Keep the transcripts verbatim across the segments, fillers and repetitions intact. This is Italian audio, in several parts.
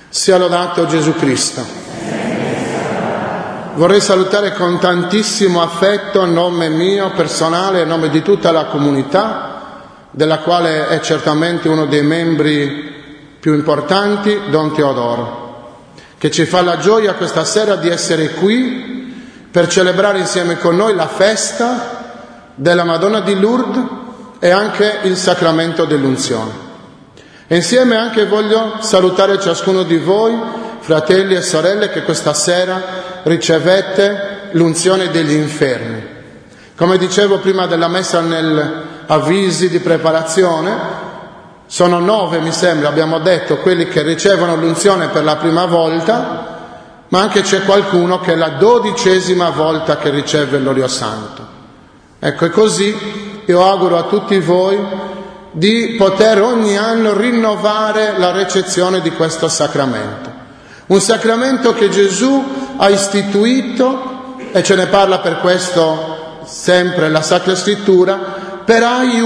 Sia lodato Gesù Cristo. Vorrei salutare con tantissimo affetto, a nome mio personale e a nome di tutta la comunità, della quale è certamente uno dei membri più importanti, Don Teodoro, che ci fa la gioia questa sera di essere qui per celebrare insieme con noi la festa della Madonna di Lourdes e anche il sacramento dell'unzione. E insieme anche voglio salutare ciascuno di voi, fratelli e sorelle, che questa sera ricevette l'unzione degli infermi. Come dicevo prima della messa nel avvisi di preparazione, sono nove, mi sembra, abbiamo detto, quelli che ricevono l'unzione per la prima volta, ma anche c'è qualcuno che è la dodicesima volta che riceve l'olio santo. Ecco, e così io auguro a tutti voi di poter ogni anno rinnovare la ricezione di questo sacramento. Un sacramento che Gesù ha istituito, e ce ne parla per questo sempre la Sacra Scrittura, per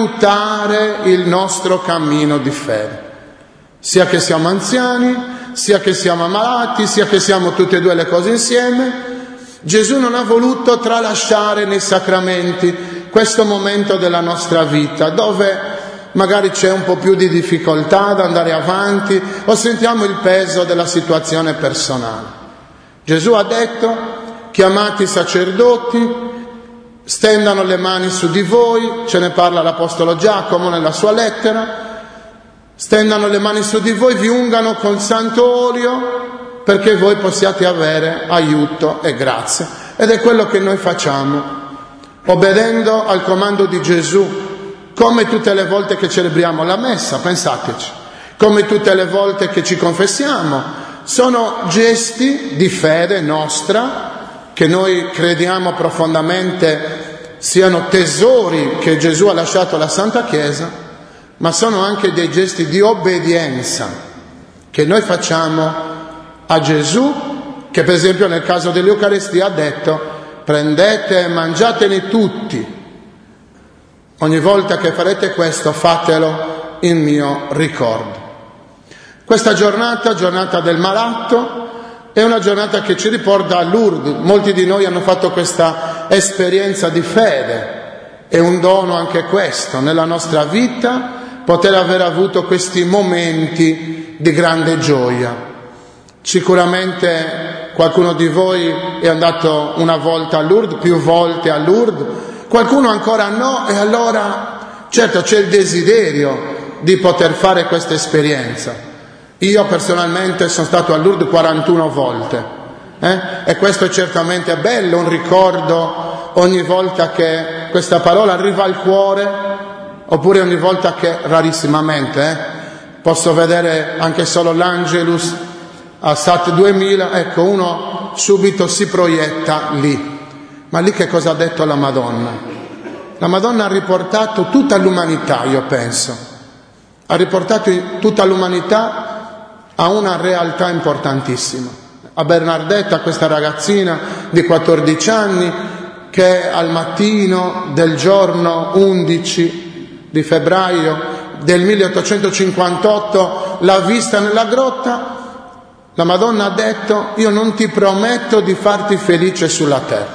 aiutare il nostro cammino di fede. Sia che siamo anziani, sia che siamo ammalati, sia che siamo tutte e due le cose insieme, Gesù non ha voluto tralasciare nei sacramenti questo momento della nostra vita, dove magari c'è un po' più di difficoltà ad andare avanti o sentiamo il peso della situazione personale. Gesù ha detto: chiamate i sacerdoti, stendano le mani su di voi, ce ne parla l'Apostolo Giacomo nella sua lettera, stendano le mani su di voi, vi ungano con santo olio perché voi possiate avere aiuto e grazia. Ed è quello che noi facciamo, obbedendo al comando di Gesù. Come tutte le volte che celebriamo la messa, pensateci, come tutte le volte che ci confessiamo, sono gesti di fede nostra, che noi crediamo profondamente siano tesori che Gesù ha lasciato alla Santa Chiesa, ma sono anche dei gesti di obbedienza che noi facciamo a Gesù, che per esempio nel caso dell'Eucaristia ha detto: prendete e mangiatene tutti. Ogni volta che farete questo, fatelo in mio ricordo. Questa giornata, giornata del malato, è una giornata che ci riporta a Lourdes. Molti di noi hanno fatto questa esperienza di fede. È un dono anche questo, nella nostra vita, poter aver avuto questi momenti di grande gioia. Sicuramente qualcuno di voi è andato una volta a Lourdes, più volte a Lourdes, qualcuno ancora no, e allora certo c'è il desiderio di poter fare questa esperienza. Io personalmente sono stato a Lourdes quarantuno volte eh? e questo è certamente bello, un ricordo ogni volta che questa parola arriva al cuore, oppure ogni volta che, rarissimamente, eh? posso vedere anche solo l'Angelus a Sat duemila, ecco, uno subito si proietta lì. Ma lì che cosa ha detto la Madonna? La Madonna ha riportato tutta l'umanità, io penso. Ha riportato tutta l'umanità a una realtà importantissima. A Bernardetta, questa ragazzina di quattordici anni, che al mattino del giorno undici di febbraio del milleottocentocinquantotto l'ha vista nella grotta, la Madonna ha detto: io non ti prometto di farti felice sulla terra,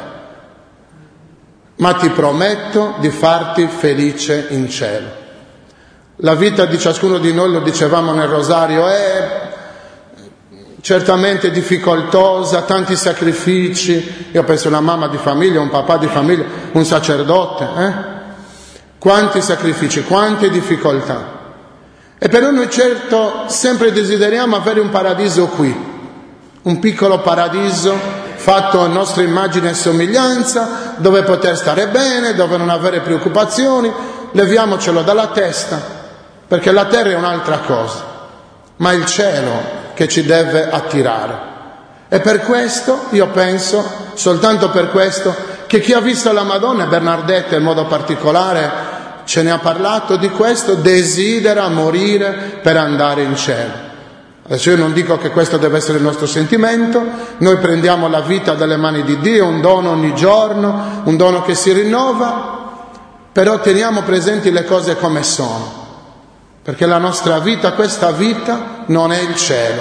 ma ti prometto di farti felice in cielo. La vita di ciascuno di noi, lo dicevamo nel rosario, è certamente difficoltosa, tanti sacrifici. Io penso a una mamma di famiglia, un papà di famiglia, un sacerdote, eh? Quanti sacrifici, quante difficoltà. E però noi certo sempre desideriamo avere un paradiso qui, un piccolo paradiso fatto a nostra immagine e somiglianza, dove poter stare bene, dove non avere preoccupazioni. Leviamocelo dalla testa, perché la terra è un'altra cosa, ma è il cielo che ci deve attirare. E per questo, io penso, soltanto per questo, che chi ha visto la Madonna, Bernardetta in modo particolare, ce ne ha parlato di questo, desidera morire per andare in cielo. Adesso io non dico che questo deve essere il nostro sentimento, noi prendiamo la vita dalle mani di Dio, un dono ogni giorno, un dono che si rinnova, però teniamo presenti le cose come sono, perché la nostra vita, questa vita, non è il cielo,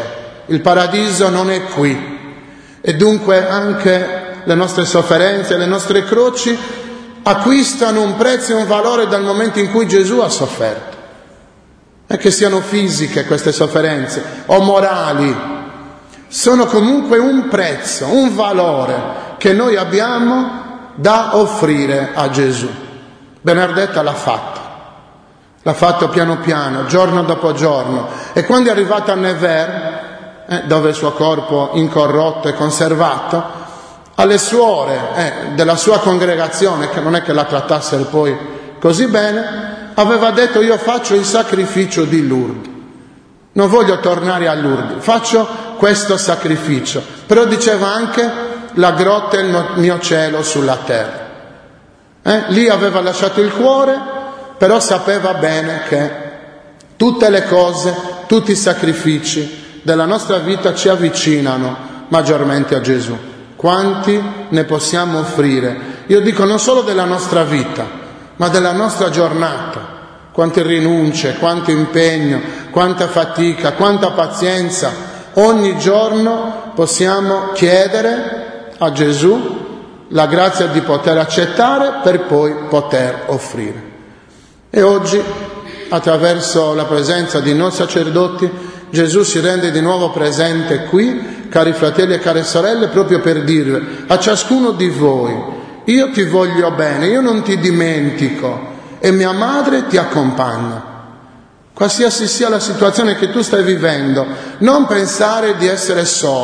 Il paradiso non è qui. E dunque anche le nostre sofferenze, le nostre croci acquistano un prezzo e un valore dal momento in cui Gesù ha sofferto. Non è che siano fisiche queste sofferenze o morali, sono comunque un prezzo, un valore che noi abbiamo da offrire a Gesù. Bernardetta l'ha fatto, l'ha fatto piano piano, giorno dopo giorno, e quando è arrivata a Nevers, eh, dove il suo corpo incorrotto e conservato, alle suore eh, della sua congregazione, che non è che la trattassero poi così bene, aveva detto: io faccio il sacrificio di Lourdes, non voglio tornare a Lourdes, faccio questo sacrificio. Però diceva anche: la grotta è il mio cielo sulla terra. Eh? Lì aveva lasciato il cuore, però sapeva bene che tutte le cose, tutti i sacrifici della nostra vita ci avvicinano maggiormente a Gesù. Quanti ne possiamo offrire? Io dico non solo della nostra vita, ma della nostra giornata. Quante rinunce, quanto impegno, quanta fatica, quanta pazienza. Ogni giorno possiamo chiedere a Gesù la grazia di poter accettare per poi poter offrire. E oggi, attraverso la presenza di noi sacerdoti, Gesù si rende di nuovo presente qui, cari fratelli e care sorelle, proprio per dire a ciascuno di voi: io ti voglio bene, io non ti dimentico e mia madre ti accompagna. Qualsiasi sia la situazione che tu stai vivendo, non pensare di essere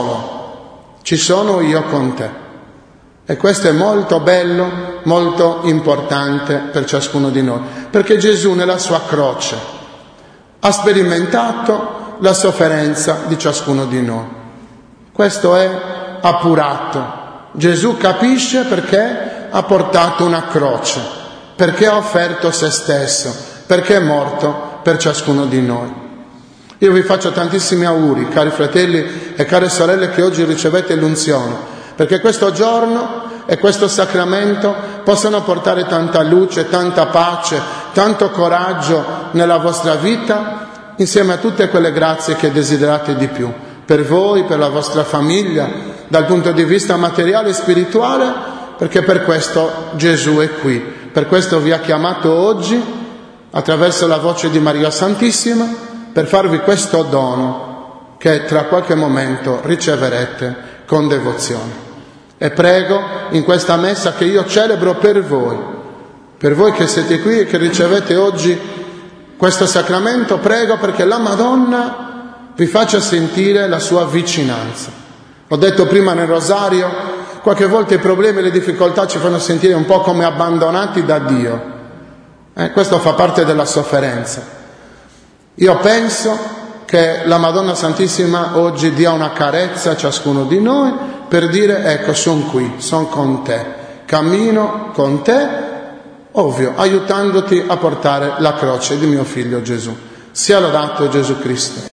solo, ci sono io con te. E questo è molto bello, molto importante per ciascuno di noi, perché Gesù nella sua croce ha sperimentato la sofferenza di ciascuno di noi. Questo è appurato. Gesù capisce perché ha portato una croce, perché ha offerto se stesso, perché è morto per ciascuno di noi. Io vi faccio tantissimi auguri, cari fratelli e care sorelle, che oggi ricevete l'unzione, perché questo giorno e questo sacramento possano portare tanta luce, tanta pace, tanto coraggio nella vostra vita, insieme a tutte quelle grazie che desiderate di più, per voi, per la vostra famiglia, dal punto di vista materiale e spirituale, perché per questo Gesù è qui, per questo vi ha chiamato oggi, attraverso la voce di Maria Santissima, per farvi questo dono che tra qualche momento riceverete con devozione. E prego in questa messa che io celebro per voi, per voi che siete qui e che ricevete oggi questo sacramento, prego perché la Madonna vi faccia sentire la sua vicinanza. Ho detto prima nel rosario, qualche volta i problemi e le difficoltà ci fanno sentire un po' come abbandonati da Dio. Eh, questo fa parte della sofferenza. Io penso che la Madonna Santissima oggi dia una carezza a ciascuno di noi per dire: ecco, sono qui, sono con te, cammino con te, ovvio, aiutandoti a portare la croce di mio figlio Gesù. Sia lodato Gesù Cristo.